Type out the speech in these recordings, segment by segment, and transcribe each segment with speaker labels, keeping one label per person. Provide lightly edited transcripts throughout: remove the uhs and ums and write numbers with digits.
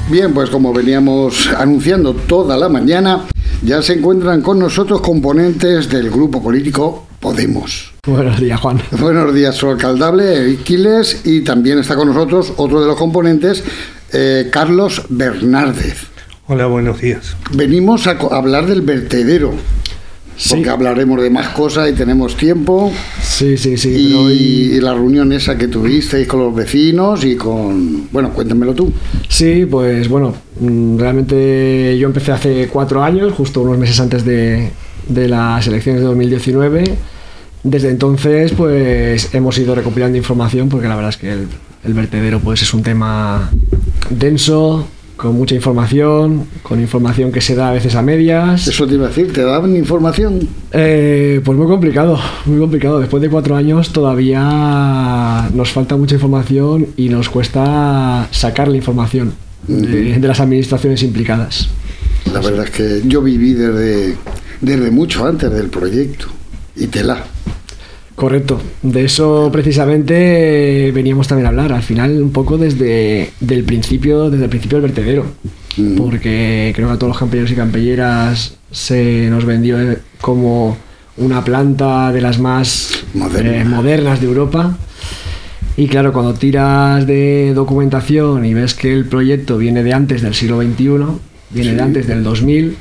Speaker 1: Bien, pues como veníamos anunciando toda la mañana, ya se encuentran con nosotros componentes del grupo político Podemos.
Speaker 2: Buenos días, Juan.
Speaker 1: Buenos días, su alcaldable, Quiles, y también está con nosotros otro de los componentes, Carlos Bernárdez.
Speaker 3: Hola, buenos días.
Speaker 1: Venimos a hablar del vertedero.
Speaker 2: Sí.
Speaker 1: Porque hablaremos de más cosas y tenemos tiempo.
Speaker 2: Sí.
Speaker 1: Y la reunión esa que tuvisteis con los vecinos y con... Bueno, cuéntamelo tú.
Speaker 2: Sí, pues bueno, realmente yo empecé hace 4 años, justo unos meses antes de las elecciones de 2019. Desde entonces, pues hemos ido recopilando información, porque la verdad es que el vertedero pues es un tema denso, con mucha información, con información que se da a veces a medias.
Speaker 1: Eso te iba a decir, ¿te daban información?
Speaker 2: Pues muy complicado. Después de 4 años todavía nos falta mucha información y nos cuesta sacar la información de las administraciones implicadas.
Speaker 1: La verdad es que yo viví desde mucho antes del proyecto y tela.
Speaker 2: Correcto, de eso precisamente veníamos también a hablar, al final un poco desde el principio del vertedero, porque creo que a todos los camperos y campelleras se nos vendió como una planta de las más modernas de Europa, y claro, cuando tiras de documentación y ves que el proyecto viene de antes del siglo XXI, viene de antes del 2000,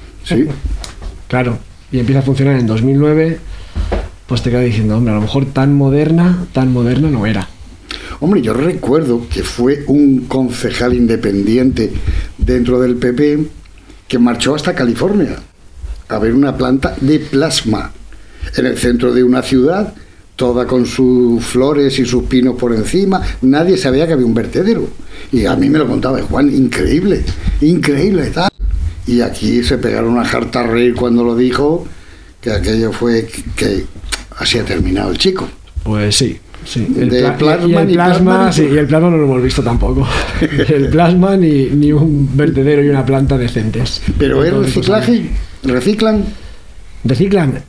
Speaker 2: claro, y empieza a funcionar en 2009, pues te quedas diciendo, hombre, a lo mejor tan moderna no era.
Speaker 1: Hombre, yo recuerdo que fue un concejal independiente dentro del PP que marchó hasta California a ver una planta de plasma en el centro de una ciudad, toda con sus flores y sus pinos por encima. Nadie sabía que había un vertedero. Y a mí me lo contaba Juan, increíble, tal. Y aquí se pegaron una jarta a reír cuando lo dijo, que aquello fue que así ha terminado el chico.
Speaker 2: Pues sí.
Speaker 1: El plasma
Speaker 2: no lo hemos visto tampoco. El plasma ni un vertedero y una planta decentes.
Speaker 1: ¿Pero es reciclaje? ¿Reciclan?
Speaker 2: ¿Reciclan?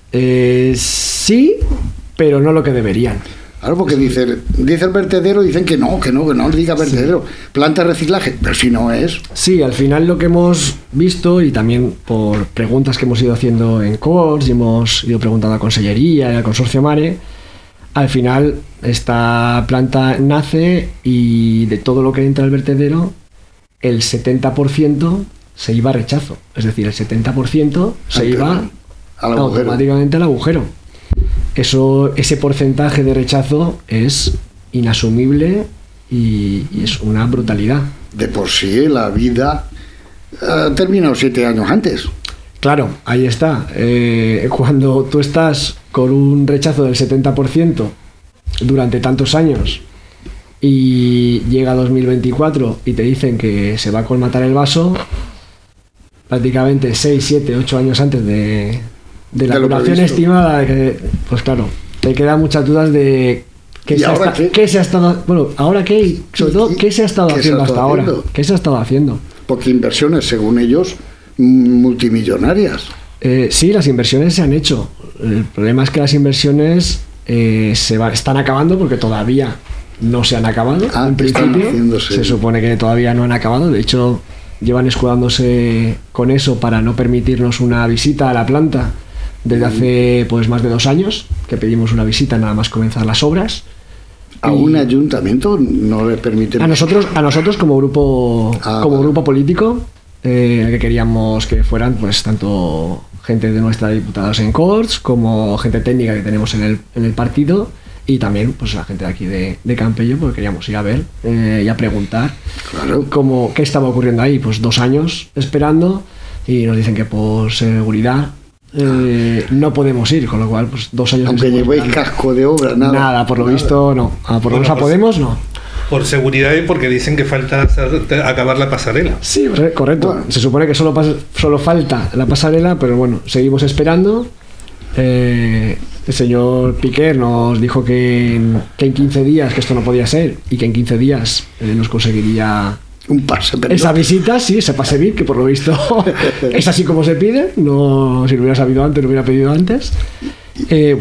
Speaker 2: Sí, pero no lo que deberían.
Speaker 1: Claro, porque dice el vertedero, dicen que no diga vertedero. Sí. Planta de reciclaje, pero si no es...
Speaker 2: Sí, al final lo que hemos visto, y también por preguntas que hemos ido haciendo en CORS, y hemos ido preguntando a Consellería y al Consorcio Mare, al final esta planta nace y de todo lo que entra al vertedero, el 70% se iba a rechazo. Es decir, el 70% se iba automáticamente al agujero. Ese porcentaje de rechazo es inasumible y es una brutalidad.
Speaker 1: De por sí la vida ha terminado 7 años antes.
Speaker 2: Claro, ahí está. Cuando tú estás con un rechazo del 70% durante tantos años y llega 2024 y te dicen que se va a colmatar el vaso, prácticamente 6, 7, 8 años antes de la duración estimada, pues claro, te quedan muchas dudas de qué se ha estado, bueno, ahora qué, y sobre todo qué se ha estado haciendo hasta ahora. ¿Qué se ha estado haciendo?
Speaker 1: Porque inversiones, según ellos, multimillonarias.
Speaker 2: Sí, las inversiones se han hecho. El problema es que las inversiones están acabando, porque todavía no se han acabado. En principio, se supone que todavía no han acabado. De hecho, llevan escudándose con eso para no permitirnos una visita a la planta desde hace pues más de 2 años, que pedimos una visita nada más comenzar las obras.
Speaker 1: ¿A un ayuntamiento no les permite?
Speaker 2: A nosotros como grupo político, que queríamos que fueran pues tanto gente de nuestra diputados en Corts como gente técnica que tenemos en el partido, y también pues la gente de aquí de Campello, porque queríamos ir a ver y a preguntar qué estaba ocurriendo ahí. Pues 2 años esperando y nos dicen que por seguridad no podemos ir, con lo cual pues 2 años.
Speaker 1: Aunque llevéis casco de obra, nada,
Speaker 2: por lo visto no. Por lo menos a Podemos no.
Speaker 3: Por seguridad y porque dicen que falta acabar la pasarela.
Speaker 2: Sí, correcto. Bueno. Se supone que solo falta la pasarela, pero bueno, seguimos esperando. El señor Piquer nos dijo que en 15 días, que esto no podía ser, y que en 15 días nos conseguiría
Speaker 1: un pase,
Speaker 2: esa visita, sí, ese pase VIP, que por lo visto es así como se pide. No, si lo hubiera sabido antes, lo hubiera pedido antes. Bueno,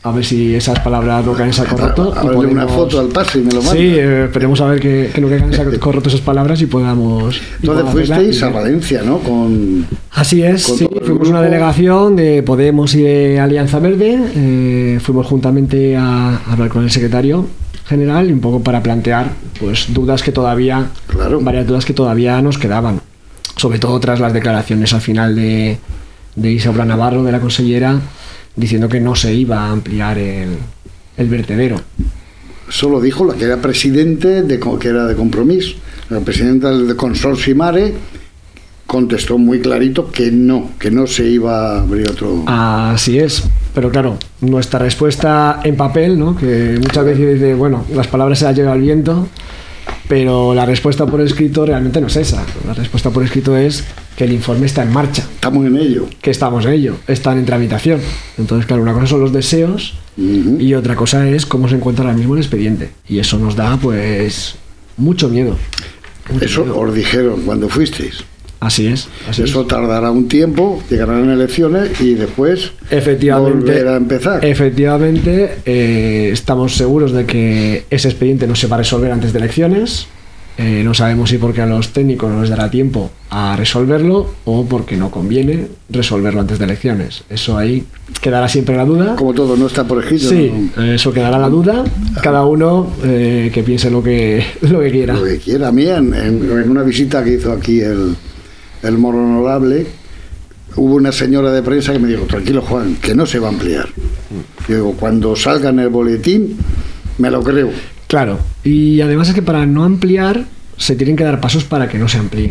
Speaker 2: A ver si esas palabras no caen en saco roto.
Speaker 1: A ver, una foto al paso y me lo manda.
Speaker 2: Sí, esperemos a ver que no caigan en saco roto esas palabras y podamos...
Speaker 1: Entonces fuisteis a Valencia, ¿no?
Speaker 2: Así es, sí, fuimos una delegación de Podemos y de Alianza Verde. Fuimos juntamente a hablar con el secretario general y un poco para plantear pues dudas que todavía...
Speaker 1: Claro.
Speaker 2: Varias dudas que todavía nos quedaban. Sobre todo tras las declaraciones al final de Isaura Navarro, de la consellera, diciendo que no se iba a ampliar el vertedero.
Speaker 1: Solo dijo la que era presidente, que era de Compromís, la presidenta del Consorcio Mare, contestó muy clarito que no se iba a abrir otro...
Speaker 2: Así es, pero claro, nuestra respuesta en papel, ¿no? Que muchas veces dice, bueno, las palabras se las lleva el viento, pero la respuesta por escrito realmente no es esa. La respuesta por escrito es que el informe está en marcha.
Speaker 1: Estamos en ello.
Speaker 2: Que estamos en ello, están en tramitación. Entonces, claro, una cosa son los deseos y otra cosa es cómo se encuentra ahora mismo el expediente. Y eso nos da, pues, mucho miedo.
Speaker 1: Eso os dijeron cuando fuisteis.
Speaker 2: Así es.
Speaker 1: Eso tardará un tiempo, llegarán elecciones y después volverá a empezar.
Speaker 2: Efectivamente, estamos seguros de que ese expediente no se va a resolver antes de elecciones. No sabemos si porque a los técnicos no les dará tiempo a resolverlo o porque no conviene resolverlo antes de elecciones. Eso ahí quedará siempre la duda.
Speaker 1: Como todo no está por escrito.
Speaker 2: Sí, ¿no? Eso quedará la duda. Cada uno que piense lo que quiera.
Speaker 1: Lo que quiera. A mí en una visita que hizo aquí el Moro Honorable, hubo una señora de prensa que me dijo, tranquilo Juan, que no se va a ampliar. Yo digo, cuando salga en el boletín, me lo creo.
Speaker 2: Claro, y además es que para no ampliar se tienen que dar pasos para que no se amplíe.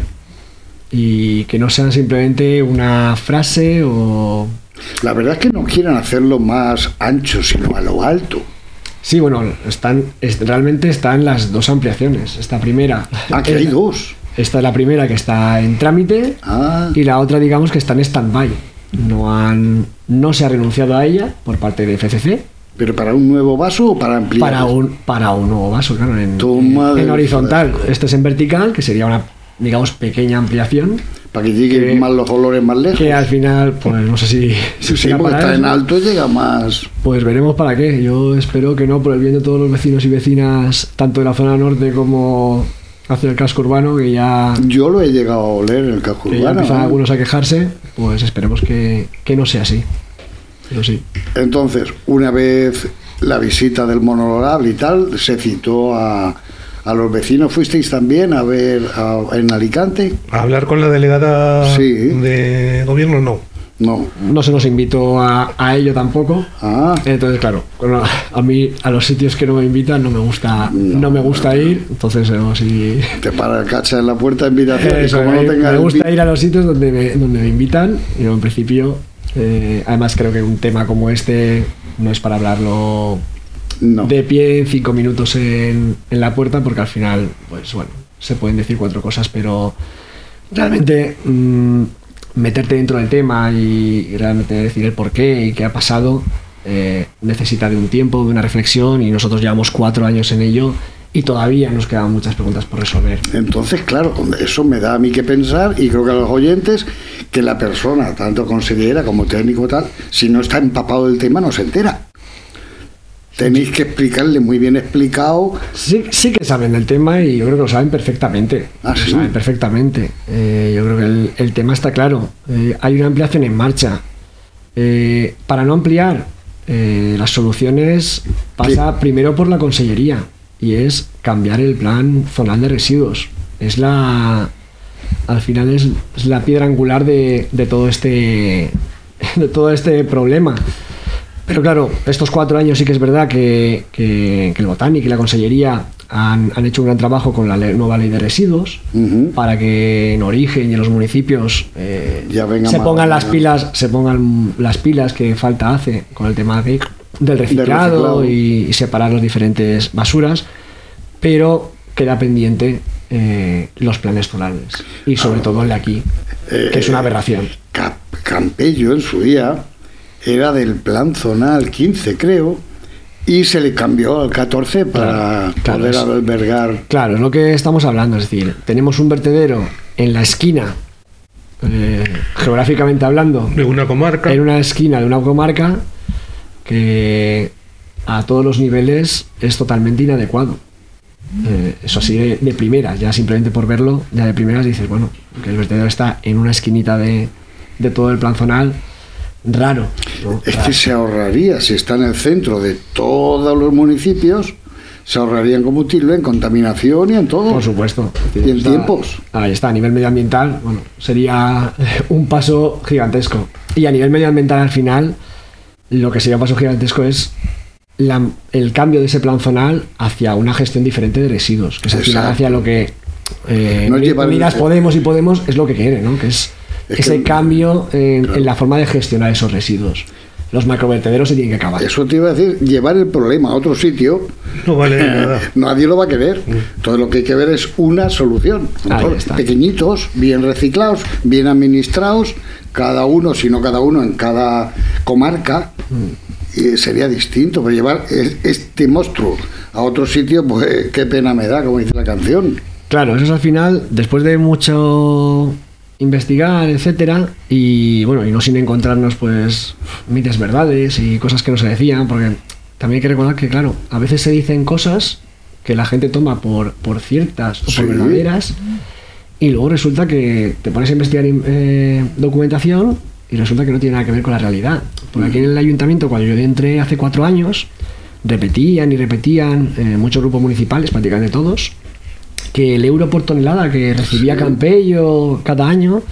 Speaker 2: Y que no sean simplemente una frase o...
Speaker 1: La verdad es que no quieren hacerlo más ancho, sino a lo alto.
Speaker 2: Sí, bueno, realmente están las dos ampliaciones. Esta primera...
Speaker 1: que hay dos.
Speaker 2: Esta es la primera que está en trámite y la otra, digamos, que está en stand-by. No se ha renunciado a ella por parte de FCC.
Speaker 1: ¿Pero para un nuevo vaso o para ampliar?
Speaker 2: Para un nuevo vaso, claro, en horizontal. Este es en vertical, que sería una, digamos, pequeña ampliación.
Speaker 1: Para que lleguen más los olores más lejos.
Speaker 2: Que al final, pues no sé si
Speaker 1: sí, porque está en alto llega más.
Speaker 2: Pues veremos para qué. Yo espero que no, por el bien de todos los vecinos y vecinas, tanto de la zona norte como hacia el casco urbano, que ya...
Speaker 1: Yo lo he llegado a oler en el casco urbano.
Speaker 2: Ya empiezan algunos a quejarse, pues esperemos que no sea así. Pero sí.
Speaker 1: Entonces, una vez la visita del Monolorable y tal, se citó a los vecinos. ¿Fuisteis también a ver en Alicante?
Speaker 3: ¿A hablar con la delegada de gobierno?
Speaker 2: No se nos invitó a ello tampoco. Entonces, claro, a mí a los sitios que no me invitan no me gusta ir. Entonces, si...
Speaker 1: Te para el cacha en la puerta de invitación.
Speaker 2: Eso,
Speaker 1: y como no
Speaker 2: me gusta ir a los sitios donde me invitan. Y en principio, además creo que un tema como este no es para hablarlo de pie en 5 minutos en la puerta, porque al final, pues bueno, se pueden decir 4 cosas, pero realmente... meterte dentro del tema y realmente decir el por qué y qué ha pasado necesita de un tiempo, de una reflexión, y nosotros llevamos 4 años en ello y todavía nos quedan muchas preguntas por resolver.
Speaker 1: Entonces, claro, eso me da a mí que pensar, y creo que a los oyentes, que la persona, tanto consejera como técnico tal, si no está empapado del tema no se entera. Tenéis que explicarle muy bien explicado.
Speaker 2: Sí que saben del tema, y yo creo que lo saben perfectamente.
Speaker 1: ¿Sí?
Speaker 2: Lo saben perfectamente. Yo creo que el tema está claro. Hay una ampliación en marcha. Para no ampliar, las soluciones pasa primero por la consellería, y es cambiar el plan zonal de residuos. Al final es la piedra angular de todo este problema. Pero claro, estos 4 años sí que es verdad que el Botánico y la Consellería han hecho un gran trabajo con la nueva ley de residuos, para que en Origen y en los municipios se pongan las pilas que falta hace con el tema del reciclado y separar las diferentes basuras, pero queda pendiente los planes zonales, y sobre todo el de aquí, que es una aberración.
Speaker 1: Campello en su día era del plan zonal 15, creo, y se le cambió al 14 para poder albergar.
Speaker 2: Claro, es lo que estamos hablando. Es decir, tenemos un vertedero en la esquina, geográficamente hablando,
Speaker 3: de una comarca,
Speaker 2: en una esquina de una comarca, que a todos los niveles es totalmente inadecuado. Eso así de primeras, ya simplemente por verlo, ya de primeras dices, bueno, que el vertedero está en una esquinita de todo el plan zonal, raro, ¿no?
Speaker 1: Es que se ahorraría, si está en el centro de todos los municipios, se ahorraría en combustible, en contaminación y en todo.
Speaker 2: Por supuesto.
Speaker 1: Y en tiempos.
Speaker 2: Ahí está, a nivel medioambiental, bueno, sería un paso gigantesco. Y a nivel medioambiental, al final, lo que sería un paso gigantesco es el cambio de ese plan zonal hacia una gestión diferente de residuos, que es al final hacia lo que Unidas Podemos y Podemos es lo que quiere, ¿no? Que es ese cambio en la forma de gestionar esos residuos. Los macrovertederos se tienen que acabar.
Speaker 1: Eso te iba a decir, llevar el problema a otro sitio
Speaker 3: no vale nada.
Speaker 1: Nadie lo va a querer. Todo lo que hay que ver es una solución. Pequeñitos, bien reciclados, bien administrados, cada uno, si no cada uno, en cada comarca. Sería distinto, pero llevar este monstruo a otro sitio, pues qué pena me da, como dice la canción.
Speaker 2: Claro, eso es al final, después de mucho investigar, etcétera, y bueno, y no sin encontrarnos pues miles verdades y cosas que no se decían, porque también hay que recordar que, claro, a veces se dicen cosas que la gente toma por ciertas o por verdaderas, y luego resulta que te pones a investigar documentación y resulta que no tiene nada que ver con la realidad. Porque aquí en el ayuntamiento, cuando yo entré hace 4 años, repetían muchos grupos municipales, prácticamente todos, que el euro por tonelada que recibía Campello cada año,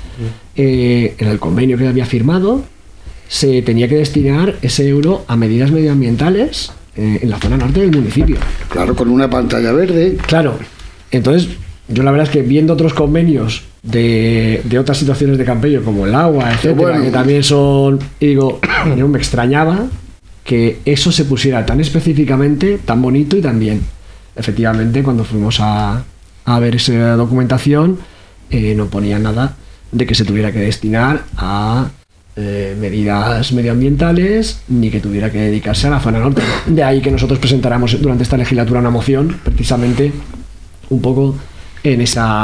Speaker 2: en el convenio que había firmado, se tenía que destinar ese euro a medidas medioambientales en la zona norte del municipio.
Speaker 1: Claro, con una pantalla verde.
Speaker 2: Claro, entonces yo la verdad es que viendo otros convenios de otras situaciones de Campello, como el agua, etcétera, que también son, y digo, yo me extrañaba que eso se pusiera tan específicamente, tan bonito y tan bien. Efectivamente, cuando fuimos a ver esa documentación, no ponía nada de que se tuviera que destinar a medidas medioambientales, ni que tuviera que dedicarse a la zona norte. De ahí que nosotros presentáramos durante esta legislatura una moción, precisamente un poco en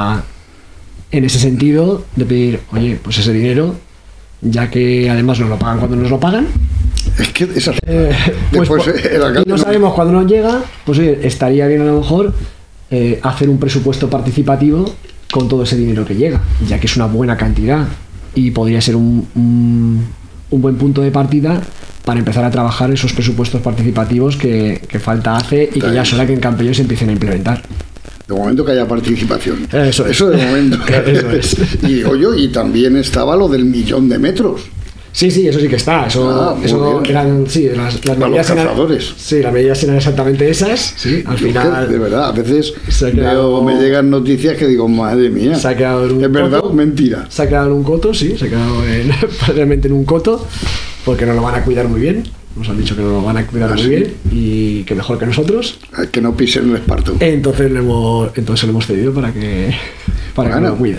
Speaker 2: ese sentido, de pedir, oye, pues ese dinero, ya que además nos lo pagan cuando nos lo pagan,
Speaker 1: es que esa
Speaker 2: pues, y no sabemos cuándo nos llega, pues oye, estaría bien a lo mejor hacer un presupuesto participativo con todo ese dinero que llega, ya que es una buena cantidad y podría ser un buen punto de partida para empezar a trabajar esos presupuestos participativos que falta hace y que ya es hora que en Campello se empiecen a implementar.
Speaker 1: De momento que haya participación.
Speaker 2: Eso
Speaker 1: de momento.
Speaker 2: Eso es.
Speaker 1: Y también estaba lo del 1.000.000 de metros.
Speaker 2: Sí, eso sí que está. Eso eran, sí, las medidas las medidas eran exactamente esas. Sí, al final.
Speaker 1: De verdad, a veces me llegan noticias que digo, madre mía.
Speaker 2: Se ha quedado en un
Speaker 1: ¿Es verdad o mentira?
Speaker 2: Se ha quedado en un coto, sí, se ha quedado realmente en un coto, porque no lo van a cuidar muy bien. Nos han dicho que no lo van a cuidar muy bien y que mejor que nosotros.
Speaker 1: Que no pisen el esparto.
Speaker 2: Entonces lo hemos cedido para que lo cuiden.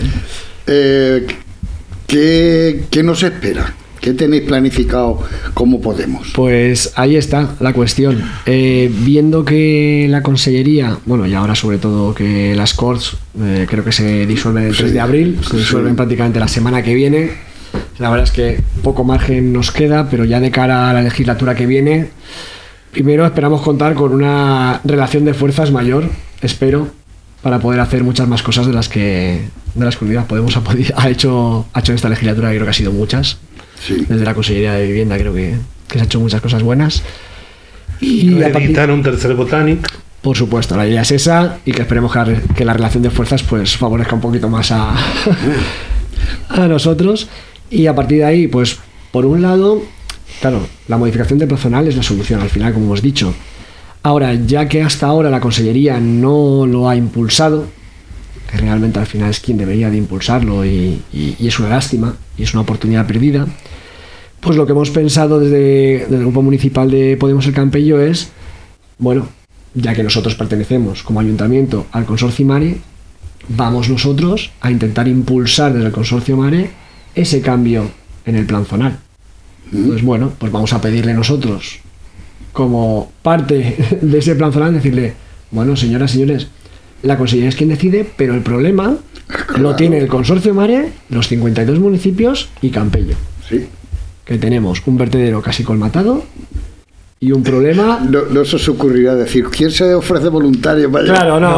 Speaker 1: ¿Qué nos espera? ¿Qué tenéis planificado como Podemos?
Speaker 2: Pues ahí está la cuestión. Viendo que la Consellería, bueno, y ahora sobre todo que las Corts creo que se disuelven el 3 de abril, se disuelven prácticamente la semana que viene. La verdad es que poco margen nos queda, pero ya de cara a la legislatura que viene, primero esperamos contar con una relación de fuerzas mayor, espero, para poder hacer muchas más cosas de las que Unidas Podemos ha hecho en esta legislatura, que creo que ha sido muchas.
Speaker 1: Sí.
Speaker 2: Desde la Consellería de Vivienda creo que se ha hecho muchas cosas buenas.
Speaker 3: Y editar un tercer Botanic.
Speaker 2: Por supuesto, la idea es esa, y que esperemos que la relación de fuerzas pues favorezca un poquito más a nosotros. Y a partir de ahí, pues por un lado, claro, la modificación del plan zonal es la solución al final, como hemos dicho. Ahora, ya que hasta ahora la Consellería no lo ha impulsado, que realmente al final es quien debería de impulsarlo y es una lástima y es una oportunidad perdida, pues lo que hemos pensado desde el Grupo Municipal de Podemos el Campello es, bueno, ya que nosotros pertenecemos como ayuntamiento al Consorcio Mare, vamos nosotros a intentar impulsar desde el Consorcio Mare ese cambio en el plan zonal. Pues bueno, pues vamos a pedirle nosotros, como parte de ese plan zonal, decirle, bueno, señoras, señores, la Consellería es quien decide, pero el problema lo tiene el Consorcio Mare, los 52 municipios y Campello.
Speaker 1: Sí.
Speaker 2: Que tenemos un vertedero casi colmatado y un problema...
Speaker 1: No se os ocurrirá decir, ¿quién se ofrece voluntario para allá?
Speaker 2: Claro,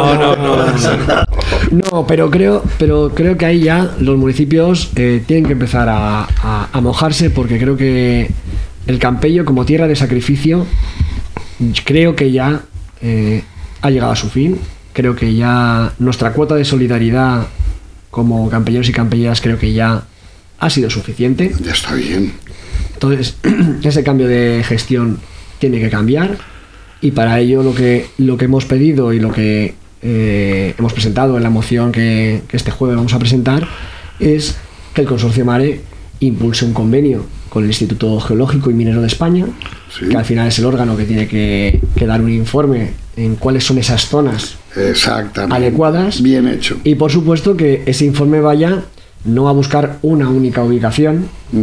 Speaker 2: no, pero creo que ahí ya los municipios tienen que empezar a mojarse, porque creo que el Campello, como tierra de sacrificio, creo que ya ha llegado a su fin. Creo que ya nuestra cuota de solidaridad como campelleros y campelleras creo que ya ha sido suficiente.
Speaker 1: Ya está bien.
Speaker 2: Entonces, ese cambio de gestión tiene que cambiar, y para ello lo que hemos pedido y lo que hemos presentado en la moción que este jueves vamos a presentar es que el Consorcio Mare impulse un convenio con el Instituto Geológico y Minero de España,
Speaker 1: sí,
Speaker 2: que al final es el órgano que tiene que dar un informe en cuáles son esas zonas adecuadas.
Speaker 1: Bien hecho.
Speaker 2: Y por supuesto que ese informe vaya no a buscar una única ubicación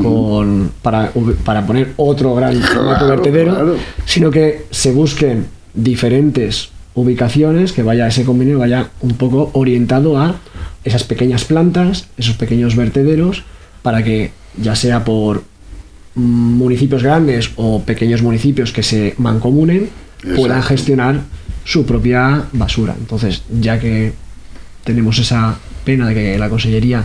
Speaker 2: para poner otro gran vertedero, sino que se busquen diferentes ubicaciones, que vaya ese convenio vaya un poco orientado a esas pequeñas plantas, esos pequeños vertederos, para que ya sea por municipios grandes o pequeños municipios que se mancomunen, puedan gestionar su propia basura. Entonces, ya que tenemos esa pena de que la Consellería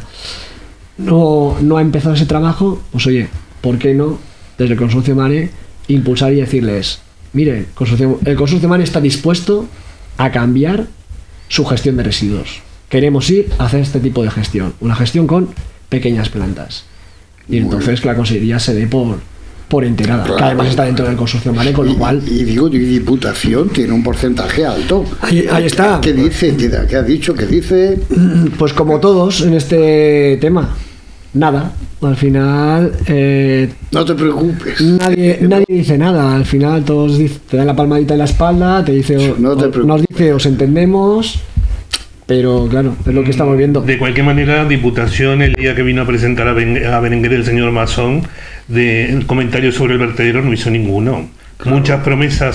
Speaker 2: no ha empezado ese trabajo, pues oye, ¿por qué no desde el Consorcio Mare impulsar y decirles, mire, el Consorcio Mare está dispuesto a cambiar su gestión de residuos? Queremos ir a hacer este tipo de gestión, una gestión con pequeñas plantas. Y entonces que la Consellería se dé por enterada, que además está dentro del Consorcio Mare, con lo cual...
Speaker 1: Y Diputación tiene un porcentaje alto.
Speaker 2: Ahí está.
Speaker 1: ¿Qué dice? ¿Qué ha dicho? ¿Qué dice?
Speaker 2: Pues como todos en este tema, nada. Al final...
Speaker 1: no te preocupes.
Speaker 2: Nadie dice nada. Al final todos te dan la palmadita en la espalda, te dice, nos dice, os entendemos... Pero claro, es lo que estamos viendo.
Speaker 3: De cualquier manera, Diputación, el día que vino a presentar a Berenguer el señor Masón, de comentarios sobre el vertedero no hizo ninguno. Claro. Muchas promesas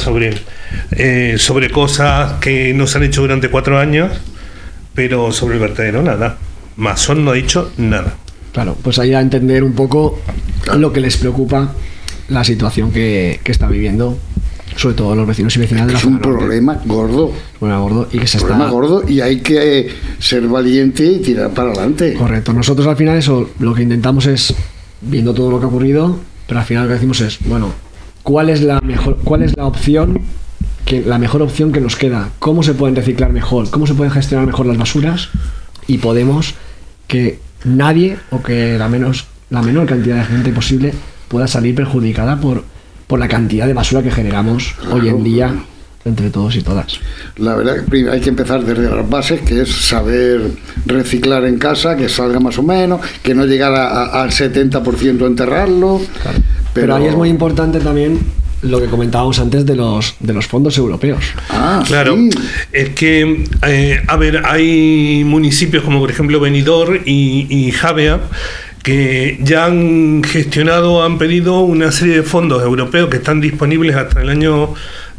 Speaker 3: sobre cosas que no se han hecho durante 4 años, pero sobre el vertedero nada. Masón no ha dicho nada.
Speaker 2: Claro, pues ahí a entender un poco lo que les preocupa la situación que está viviendo, sobre todo los vecinos y vecinas de la zona norte.
Speaker 1: Es un problema gordo.
Speaker 2: Y que se
Speaker 1: problema gordo, y hay que ser valiente y tirar para adelante.
Speaker 2: Correcto. Nosotros al final eso lo que intentamos es, viendo todo lo que ha ocurrido, pero al final lo que decimos es, bueno, ¿cuál es la mejor opción que nos queda? ¿Cómo se pueden reciclar mejor? ¿Cómo se pueden gestionar mejor las basuras? Y podemos que nadie, o que la menor cantidad de gente posible pueda salir perjudicada por la cantidad de basura que generamos hoy en día entre todos y todas.
Speaker 1: La verdad que hay que empezar desde las bases, que es saber reciclar en casa, que salga más o menos, que no llegar al 70% enterrarlo. Claro.
Speaker 2: Pero ahí es muy importante también lo que comentábamos antes de los fondos europeos.
Speaker 3: Claro, sí. Es que hay municipios como por ejemplo Benidorm y Javea, que ya han gestionado, han pedido una serie de fondos europeos que están disponibles hasta el año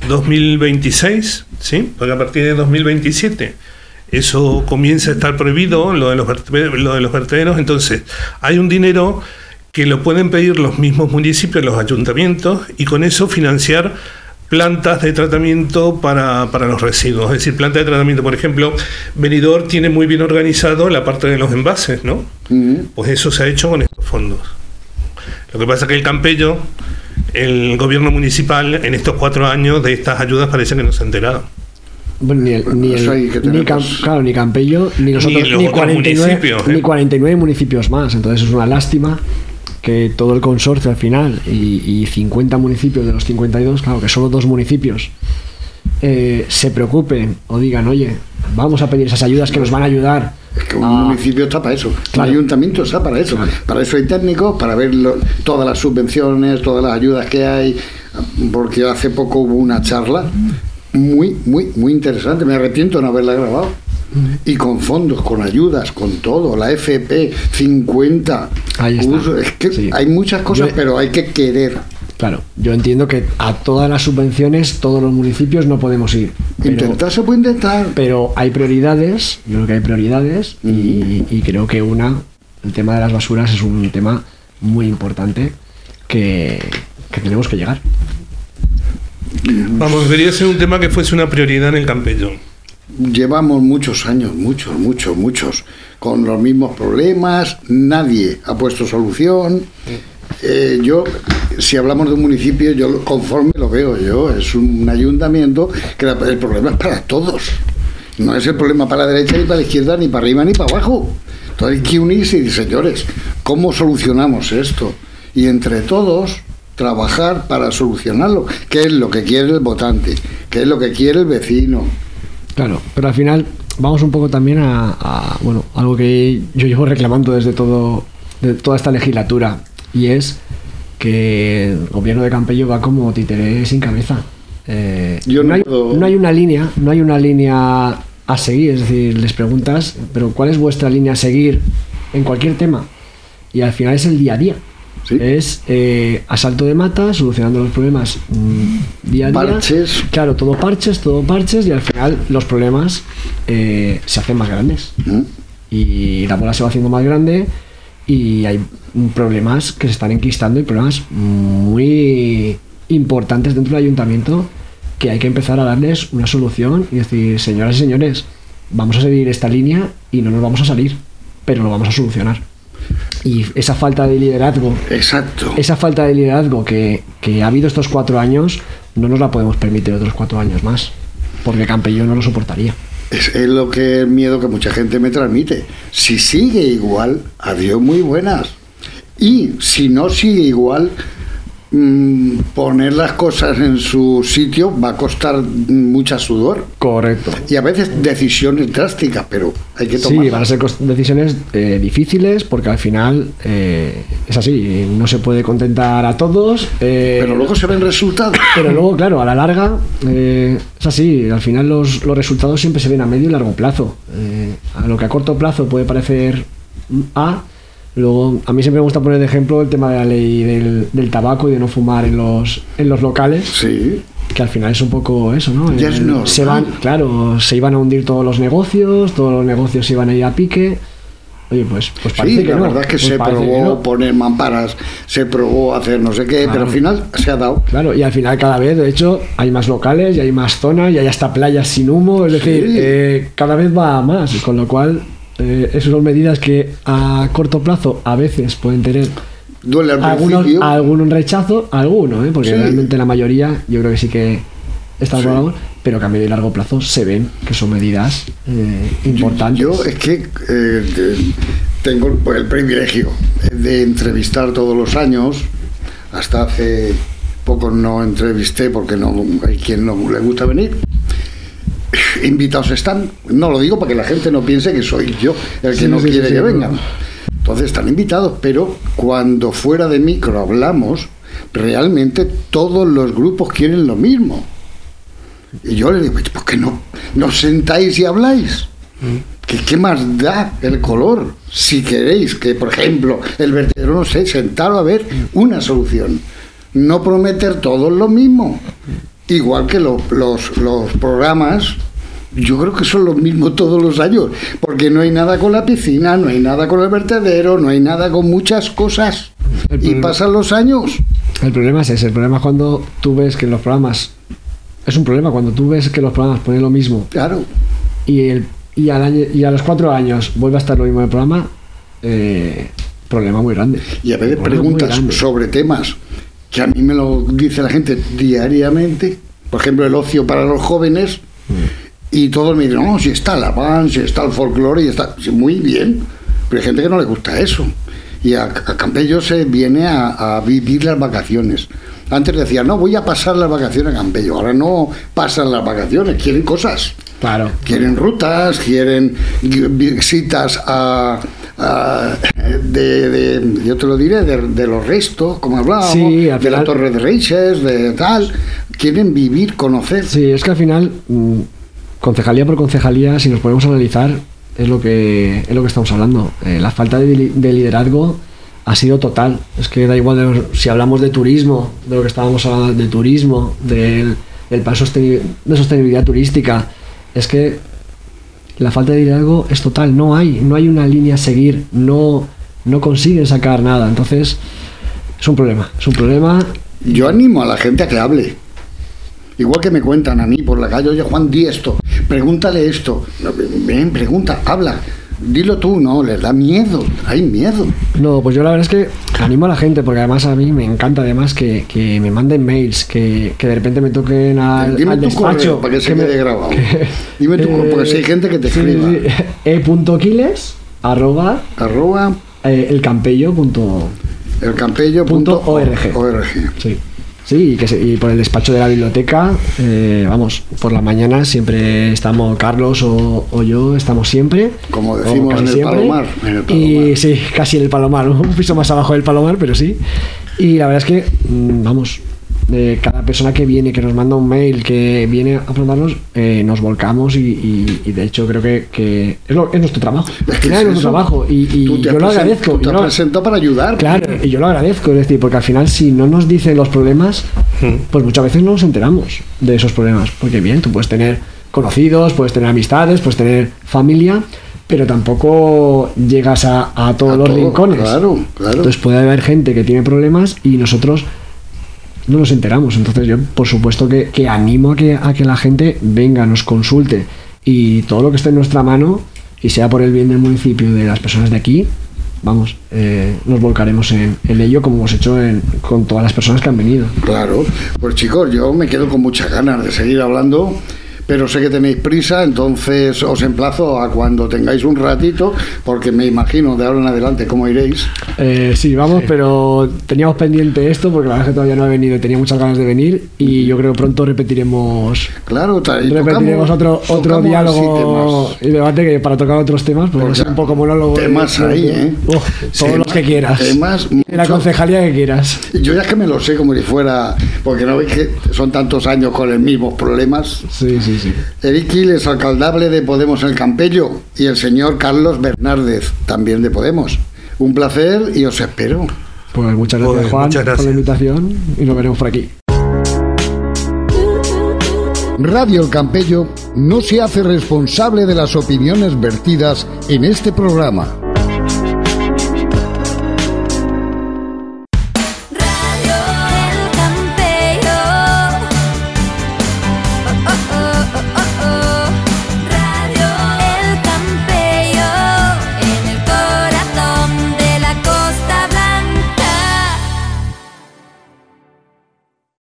Speaker 3: 2026, ¿sí? Porque a partir de 2027 eso comienza a estar prohibido, lo de los vertederos. Entonces hay un dinero que lo pueden pedir los mismos municipios, los ayuntamientos, y con eso financiar plantas de tratamiento para los residuos. Es decir, plantas de tratamiento, por ejemplo, Benidorm tiene muy bien organizado la parte de los envases, ¿no? Pues eso se ha hecho con estos fondos. Lo que pasa es que el Campello, el gobierno municipal, en estos 4 años de estas ayudas parece que no se ha enterado.
Speaker 2: Bueno, ni Campello, ni nosotros, ni 49 municipios más. Entonces es una lástima que todo el consorcio al final y 50 municipios de los 52, claro que solo 2 municipios se preocupen o digan, oye, vamos a pedir esas ayudas que nos van a ayudar.
Speaker 1: Es que un municipio está para eso,
Speaker 2: claro.
Speaker 1: Un ayuntamiento está para eso, claro. Para eso hay técnicos, para ver todas las subvenciones, todas las ayudas que hay, porque hace poco hubo una charla muy interesante, me arrepiento de no haberla grabado. Y con fondos, con ayudas, con todo, la FP 50.
Speaker 2: Ahí está.
Speaker 1: Es que
Speaker 2: sí.
Speaker 1: Hay muchas cosas, pero hay que querer.
Speaker 2: Claro, yo entiendo que a todas las subvenciones todos los municipios no podemos ir.
Speaker 1: Intentar se puede intentar.
Speaker 2: Pero hay prioridades, yo creo que hay prioridades y creo que el tema de las basuras es un tema muy importante que tenemos que llegar.
Speaker 3: Vamos, debería ser un tema que fuese una prioridad en el Campello.
Speaker 1: Llevamos muchos años, muchos, con los mismos problemas, nadie ha puesto solución. Yo, si hablamos de un municipio, yo conforme lo veo yo, es un ayuntamiento que el problema es para todos. No es el problema para la derecha, ni para la izquierda, ni para arriba, ni para abajo. Entonces hay que unirse y decir, señores, ¿cómo solucionamos esto? Y entre todos trabajar para solucionarlo. ¿Qué es lo que quiere el votante? ¿Qué es lo que quiere el vecino?
Speaker 2: Claro, pero al final vamos un poco también a bueno, algo que yo llevo reclamando de toda esta legislatura, y es que el gobierno de Campello va como títere sin cabeza. No hay una línea a seguir, es decir, les preguntas, pero ¿cuál es vuestra línea a seguir en cualquier tema? Y al final es el día a día. ¿Sí? Es asalto de mata, solucionando los problemas día a día.
Speaker 1: Parches.
Speaker 2: Claro, todo parches, y al final los problemas se hacen más grandes. Y la bola se va haciendo más grande y hay problemas que se están enquistando y problemas muy importantes dentro del ayuntamiento que hay que empezar a darles una solución y decir, señoras y señores, vamos a seguir esta línea y no nos vamos a salir, pero lo vamos a solucionar. Y esa falta de liderazgo,
Speaker 1: exacto,
Speaker 2: esa falta de liderazgo que ha habido estos 4 años, no nos la podemos permitir otros 4 años más, porque Campello no lo soportaría.
Speaker 1: Es lo que el miedo que mucha gente me transmite. Si sigue igual, adiós muy buenas. Y si no sigue igual, poner las cosas en su sitio va a costar mucha sudor.
Speaker 2: Correcto.
Speaker 1: Y a veces decisiones drásticas, pero hay que tomarlas.
Speaker 2: Sí, van a ser decisiones difíciles, porque al final es así, no se puede contentar a todos.
Speaker 1: Pero luego se ven resultados. Pero
Speaker 2: luego, claro, a la larga es así, al final los resultados siempre se ven a medio y largo plazo. A lo que a corto plazo puede parecer luego, a mí siempre me gusta poner de ejemplo el tema de la ley del tabaco y de no fumar en los locales.
Speaker 1: Sí.
Speaker 2: Que al final es un poco eso, ¿no?
Speaker 1: Ya es normal.
Speaker 2: Se iban a hundir todos los negocios se iban a ir a pique. Oye, pues parece que
Speaker 1: la
Speaker 2: no.
Speaker 1: verdad es que se probó poner mamparas, se probó hacer no sé qué, claro. Pero al final se ha dado.
Speaker 2: Claro, y al final cada vez, de hecho, hay más locales y hay más zonas y hay hasta playas sin humo, es decir, cada vez va más, con lo cual esas son medidas que a corto plazo a veces pueden tener algún rechazo, porque realmente la mayoría yo creo que sí que está probado, pero que a medio y largo plazo se ven que son medidas importantes.
Speaker 1: Yo es que tengo el privilegio de entrevistar todos los años. Hasta hace poco no entrevisté porque no hay quien no le gusta venir. Invitados están, no lo digo para que la gente no piense que soy yo el que no quiere que vengan. Entonces están invitados, pero cuando fuera de micro hablamos, realmente todos los grupos quieren lo mismo. Y yo les digo, ¿por qué no os sentáis y habláis? ¿Qué más da el color? Si queréis que, por ejemplo, el vertedero, no sé, sentaros a ver una solución. No prometer todos lo mismo. Igual que los programas, yo creo que son los mismos todos los años, porque no hay nada con la piscina, no hay nada con el vertedero, no hay nada con muchas cosas. Y pasan los años.
Speaker 2: El problema es ese, el problema es cuando tú ves que los programas... Es un problema cuando tú ves que los programas ponen lo mismo.
Speaker 1: Claro.
Speaker 2: Y a los 4 años vuelve a estar lo mismo en el programa, problema muy grande.
Speaker 1: Y a veces preguntas sobre temas que a mí me lo dice la gente diariamente, por ejemplo el ocio para los jóvenes, y todos me dicen, no, si está la band, si está el folclore, y está muy bien, pero hay gente que no le gusta eso. Y a Campello se viene a vivir las vacaciones. Antes decía, no, voy a pasar las vacaciones a Campello. Ahora no pasan las vacaciones, quieren cosas.
Speaker 2: Claro.
Speaker 1: Quieren rutas, quieren visitas yo te lo diré, de los restos, como hablábamos,
Speaker 2: sí,
Speaker 1: de final, la Torre de Reyes, de tal. Quieren vivir, conocer.
Speaker 2: Sí, es que al final, concejalía por concejalía, si nos ponemos a analizar, es lo que estamos hablando. La falta de liderazgo ha sido total. Es que da igual si hablamos de turismo, de lo que estábamos hablando, de turismo, del plan de sostenibilidad turística. Es que la falta de liderazgo es total. No hay una línea a seguir. No consiguen sacar nada. Entonces, es un problema.
Speaker 1: Yo animo a la gente a que hable. Igual que me cuentan a mí por la calle, oye Juan, di esto, pregúntale esto. Ven, pregunta, habla. Dilo tú, no, les da miedo, hay miedo.
Speaker 2: No, pues yo la verdad es que animo a la gente, porque además a mí me encanta además que me manden mails, que de repente me toquen al despacho.
Speaker 1: Correo, para que se quede grabado. Dime tu correo, porque si hay gente que te escriba.
Speaker 2: Sí. e.quiles @ elcampello.org. Sí, y por el despacho de la biblioteca, vamos, por la mañana siempre estamos, Carlos o yo, estamos siempre.
Speaker 1: Como decimos en el Palomar.
Speaker 2: Y sí, casi en el Palomar, un piso más abajo del Palomar, pero sí. Y la verdad es que, vamos, cada persona que viene, que nos manda un mail, que viene a preguntarnos, nos volcamos y de hecho creo que es nuestro trabajo. Al final es nuestro trabajo y yo lo agradezco.
Speaker 1: Tú te has presentado para ayudar.
Speaker 2: Claro, y yo lo agradezco, es decir, porque al final si no nos dicen los problemas, pues muchas veces no nos enteramos de esos problemas. Porque bien, tú puedes tener conocidos, puedes tener amistades, puedes tener familia, pero tampoco llegas a todos los rincones.
Speaker 1: Claro.
Speaker 2: Entonces puede haber gente que tiene problemas y nosotros no nos enteramos. Entonces yo por supuesto que animo a que la gente venga, nos consulte y todo lo que esté en nuestra mano y sea por el bien del municipio, de las personas de aquí, vamos, nos volcaremos en ello, como hemos hecho con todas las personas que han venido.
Speaker 1: Claro, pues chicos, yo me quedo con muchas ganas de seguir hablando, pero sé que tenéis prisa, entonces os emplazo a cuando tengáis un ratito, porque me imagino de ahora en adelante cómo iréis.
Speaker 2: Sí, vamos, pero teníamos pendiente esto, porque la verdad es que todavía no ha venido y tenía muchas ganas de venir, y yo creo que pronto repetiremos.
Speaker 1: Claro,
Speaker 2: repetiremos otro diálogo y debate que para tocar otros temas, porque es un poco monólogo.
Speaker 1: Temas ahí,
Speaker 2: todos los que quieras.
Speaker 1: Temas
Speaker 2: en la concejalía que quieras.
Speaker 1: Yo ya es que me lo sé como si fuera, porque no veis que son tantos años con los mismos problemas.
Speaker 2: Sí.
Speaker 1: Eric Quiles, alcaldable de Podemos en el Campello, y el señor Carlos Bernárdez, también de Podemos. Un placer y os espero.
Speaker 2: Pues muchas gracias, Juan, por la invitación y nos veremos por aquí.
Speaker 1: Radio El Campello no se hace responsable de las opiniones vertidas en este programa.